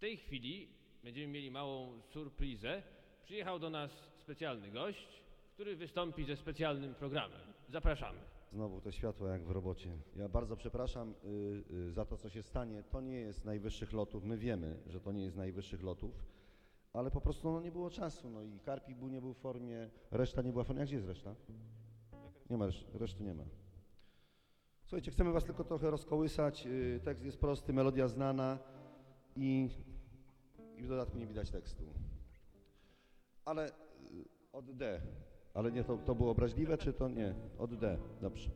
tej chwili będziemy mieli małą surprizę. Przyjechał do nas specjalny gość, który wystąpi ze specjalnym programem. Zapraszamy. Znowu te światła jak w robocie. Ja bardzo przepraszam za to, co się stanie. To nie jest najwyższych lotów. My wiemy, że to nie jest najwyższych lotów, ale po prostu nie było czasu. No i Karpik nie był w formie, reszta nie była w formie. A gdzie jest reszta? Nie ma reszty nie ma. Słuchajcie, chcemy was tylko trochę rozkołysać. Tekst jest prosty, melodia znana i w dodatku nie widać tekstu. Ale od D. Ale nie, to było obraźliwe, czy to nie? Od D. Dobrze.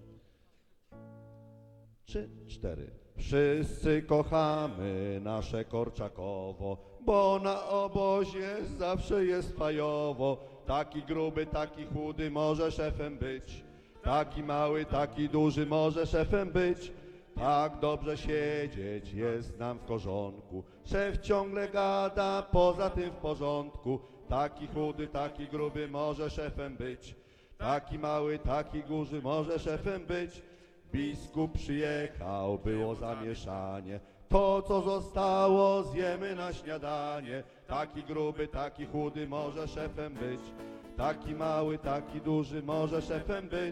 3, 4. Wszyscy kochamy nasze Korczakowo, bo na obozie zawsze jest fajowo. Taki gruby, taki chudy może szefem być. Taki mały, taki duży może szefem być. Tak dobrze siedzieć jest nam w korzonku. Szef ciągle gada, poza tym w porządku. Taki chudy, taki gruby może szefem być. Taki mały, taki duży może szefem być. Biskup przyjechał, było zamieszanie. To, co zostało, zjemy na śniadanie. Taki gruby, taki chudy może szefem być. Taki mały, taki duży może szefem być.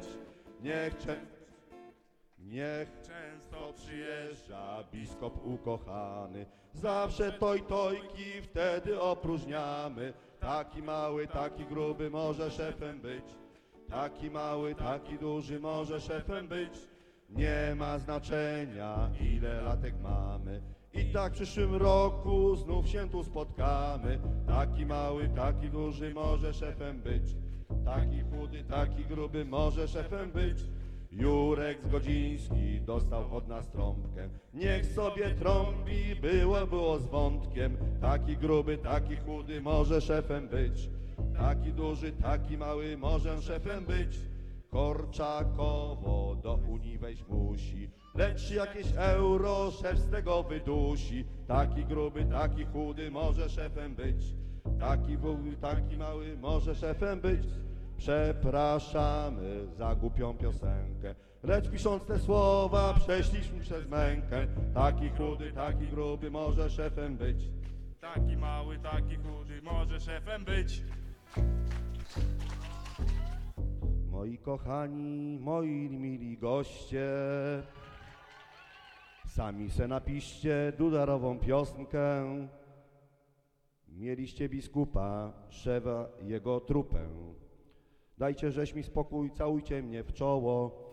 Niech często przyjeżdża biskup ukochany. Zawsze tojki wtedy opróżniamy. Taki mały, taki gruby może szefem być. Taki mały, taki duży może szefem być. Nie ma znaczenia, ile latek mamy. I tak w przyszłym roku znów się tu spotkamy. Taki mały, taki duży może szefem być. Taki chudy, taki gruby może szefem być. Jurek Zgodziński dostał od nas trąbkę. Niech sobie trąbi, było z wątkiem. Taki gruby, taki chudy może szefem być. Taki duży, taki mały może szefem być. Korczakowo do Unii wejść musi, lecz jakieś euro szef z tego wydusi. Taki gruby, taki chudy może szefem być. Taki mały może szefem być. Przepraszamy za głupią piosenkę, lecz pisząc te słowa przeszliśmy przez mękę. Taki chudy, taki gruby może szefem być. Taki mały, taki chudy może szefem być. Moi kochani, moi mili goście, sami se napiszcie dudarową piosenkę. Mieliście biskupa, szefa jego trupę. Dajcie żeś mi spokój, całujcie mnie w czoło.